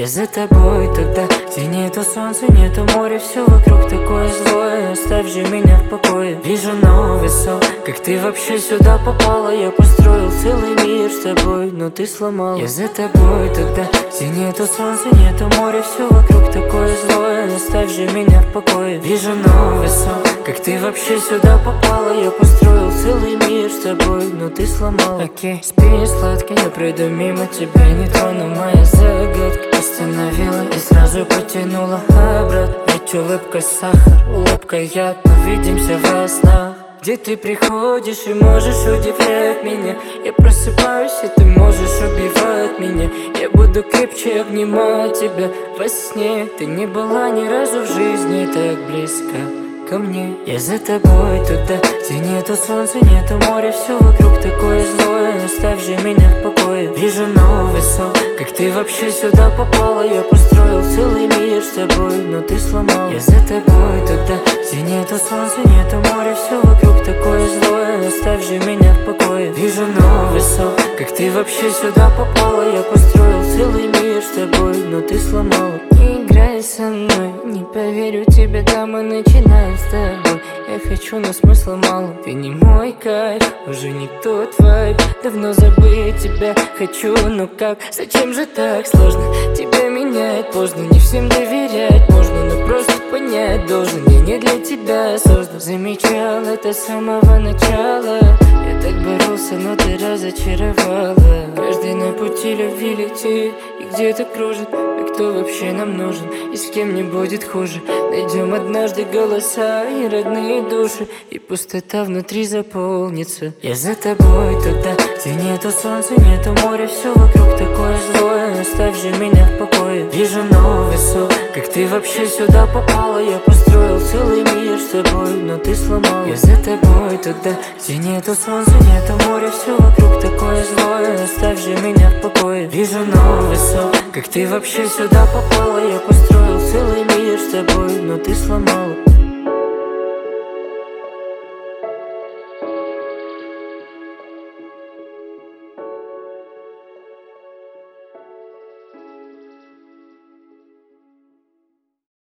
за тобой туда, где нету солнца, нету моря, все вокруг такое злое. Оставь же меня в покое. Вижу новый сон, как ты вообще сюда попала. Я построил целый мир с тобой, но ты сломал. Я за тобой туда, где нету солнца, нету моря, все вокруг такое злое. Оставь же меня в покое. Вижу новый сон, как ты вообще сюда попала. Я построил целый мир с тобой, но ты сломал. Окей, спи сладко, я пройду мимо тебя, не трону моя загадка. Остановила и сразу потянула обратно. Ведь улыбка сахар, улыбка яд, мы видимся во снах, где ты приходишь и можешь удивлять меня. Я просыпаюсь, и ты можешь убивать меня. Я буду крепче обнимать тебя во сне. Ты не была ни разу в жизни так близко ко мне. Я за тобой туда, где нету солнца, нету моря, все вокруг такое злое. Оставь же меня в покое. Вижу новый сон, как ты вообще сюда попала. Я построил целый мир с тобой, но ты сломал. Я за тобой туда, где нету солнца, нету моря, все вокруг такое злое. Оставь же меня в покое. Вижу новый сон, как ты вообще сюда попала. Я построил целый мир с тобой, но ты сломала. Не играй со мной, не поверю тебе, да, мы начинаем с тобой. Я хочу, но смысла мало. Ты не мой кайф, уже не тот вайб. Давно забыть тебя хочу, но как? Зачем же так сложно? Тебя менять поздно, не всем доверять можно, но просто понять должен. Я не для тебя создан. Замечал это с самого начала. Я так боролся, но ты разочаровала. Каждый на пути любви летит и где-то кружит. А кто вообще нам нужен и с кем не будет хуже? Найдем однажды голоса и родные души, и пустота внутри заполнится. Я за тобой туда, где нету солнца, нету моря, все вокруг такое злое. Оставь же меня в покое. Вижу новый сон, как ты вообще сюда попала. Я построил целый мир с тобой, но ты сломал. Я за тобой туда, где нету солнца, нету моря, все вокруг такое злое. Оставь же меня в покое. Вижу новый сон, как ты вообще сюда попала. Я построил целый мир с тобой, но ты сломал.